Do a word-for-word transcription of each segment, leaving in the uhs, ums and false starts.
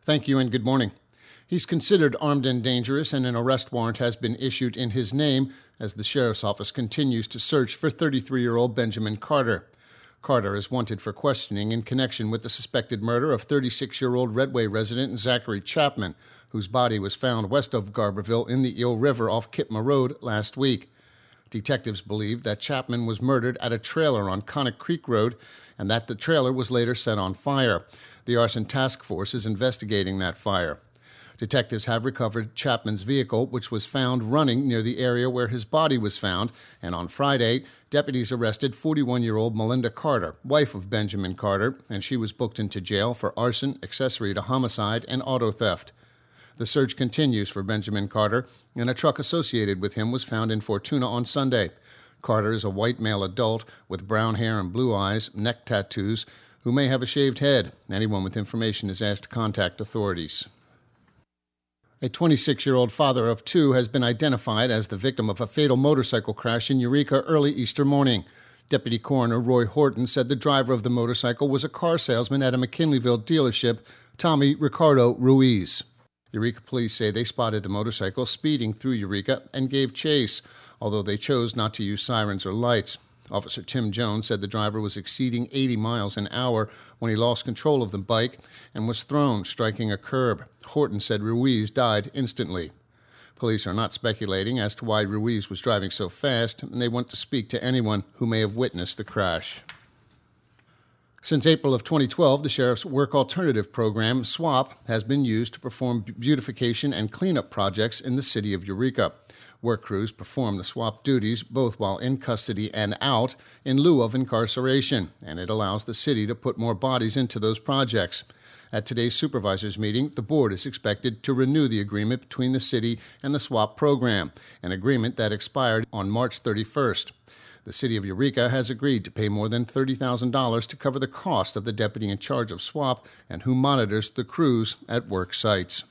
Thank you and good morning. He's considered armed and dangerous, and an arrest warrant has been issued in his name as the sheriff's office continues to search for thirty-three-year-old Benjamin Carter. Carter is wanted for questioning in connection with the suspected murder of thirty-six-year-old Redway resident Zachary Chapman, whose body was found west of Garberville in the Eel River off Kitma Road last week. Detectives believe that Chapman was murdered at a trailer on Connick Creek Road and that the trailer was later set on fire. The arson task force is investigating that fire. Detectives have recovered Chapman's vehicle, which was found running near the area where his body was found, and on Friday, deputies arrested forty-one-year-old Melinda Carter, wife of Benjamin Carter, and she was booked into jail for arson, accessory to homicide, and auto theft. The search continues for Benjamin Carter, and a truck associated with him was found in Fortuna on Sunday. Carter is a white male adult with brown hair and blue eyes, neck tattoos, who may have a shaved head. Anyone with information is asked to contact authorities. A twenty-six-year-old father of two has been identified as the victim of a fatal motorcycle crash in Eureka early Easter morning. Deputy Coroner Roy Horton said the driver of the motorcycle was a car salesman at a McKinleyville dealership, Tommy Ricardo Ruiz. Eureka police say they spotted the motorcycle speeding through Eureka and gave chase, although they chose not to use sirens or lights. Officer Tim Jones said the driver was exceeding eighty miles an hour when he lost control of the bike and was thrown, striking a curb. Horton said Ruiz died instantly. Police are not speculating as to why Ruiz was driving so fast, and they want to speak to anyone who may have witnessed the crash. Since April of twenty twelve, the Sheriff's Work Alternative Program, SWAP, has been used to perform beautification and cleanup projects in the city of Eureka. Work crews perform the SWAP duties both while in custody and out in lieu of incarceration, and it allows the city to put more bodies into those projects. At today's supervisors meeting, the board is expected to renew the agreement between the city and the SWAP program, an agreement that expired on March thirty-first. The city of Eureka has agreed to pay more than thirty thousand dollars to cover the cost of the deputy in charge of SWAP and who monitors the crews at work sites.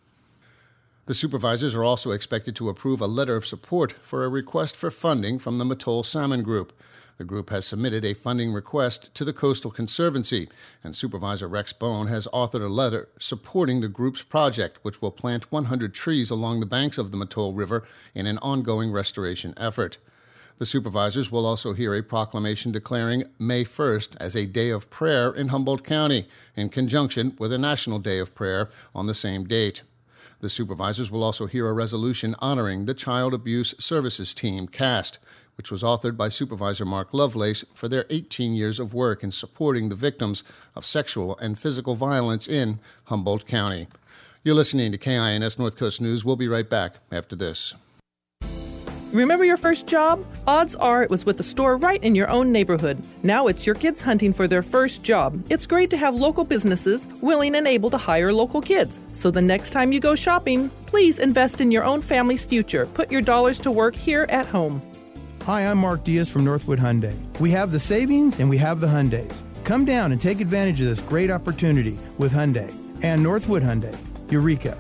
The supervisors are also expected to approve a letter of support for a request for funding from the Mattole Salmon Group. The group has submitted a funding request to the Coastal Conservancy, and Supervisor Rex Bone has authored a letter supporting the group's project, which will plant one hundred trees along the banks of the Mattole River in an ongoing restoration effort. The supervisors will also hear a proclamation declaring May first as a day of prayer in Humboldt County, in conjunction with a National Day of Prayer on the same date. The supervisors will also hear a resolution honoring the Child Abuse Services Team, CAST, which was authored by Supervisor Mark Lovelace for their eighteen years of work in supporting the victims of sexual and physical violence in Humboldt County. You're listening to K I N S North Coast News. We'll be right back after this. Remember your first job? Odds are it was with a store right in your own neighborhood. Now it's your kids hunting for their first job. It's great to have local businesses willing and able to hire local kids. So the next time you go shopping, please invest in your own family's future. Put your dollars to work here at home. Hi, I'm Mark Diaz from Northwood Hyundai. We have the savings and we have the Hyundais. Come down and take advantage of this great opportunity with Hyundai and Northwood Hyundai, Eureka.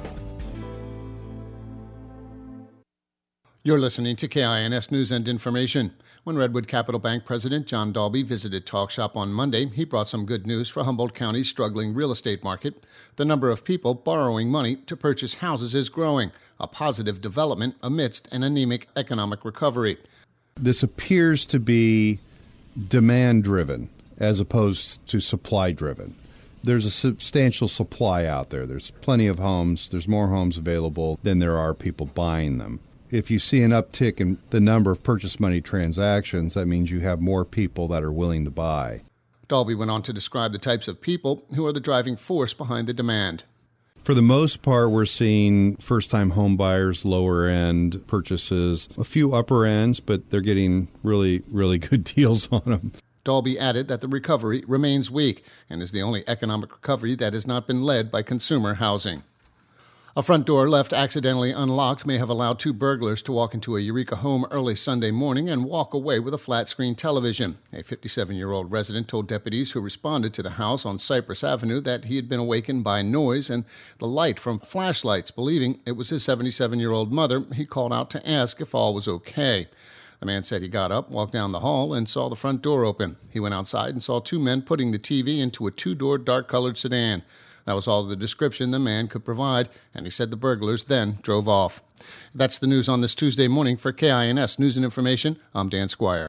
You're listening to K I N S News and Information. When Redwood Capital Bank President John Dalby visited Talk Shop on Monday, he brought some good news for Humboldt County's struggling real estate market. The number of people borrowing money to purchase houses is growing, a positive development amidst an anemic economic recovery. This appears to be demand-driven as opposed to supply-driven. There's a substantial supply out there. There's plenty of homes. There's more homes available than there are people buying them. If you see an uptick in the number of purchase money transactions, that means you have more people that are willing to buy. Dalby went on to describe the types of people who are the driving force behind the demand. For the most part, we're seeing first-time home buyers, lower-end purchases, a few upper ends, but they're getting really, really good deals on them. Dalby added that the recovery remains weak and is the only economic recovery that has not been led by consumer housing. A front door left accidentally unlocked may have allowed two burglars to walk into a Eureka home early Sunday morning and walk away with a flat-screen television. A fifty-seven-year-old resident told deputies who responded to the house on Cypress Avenue that he had been awakened by noise and the light from flashlights. Believing it was his seventy-seven-year-old mother, he called out to ask if all was okay. The man said he got up, walked down the hall, and saw the front door open. He went outside and saw two men putting the T V into a two-door dark-colored sedan. That was all the description the man could provide, and he said the burglars then drove off. That's the news on this Tuesday morning. For K I N S News and Information, I'm Dan Squire.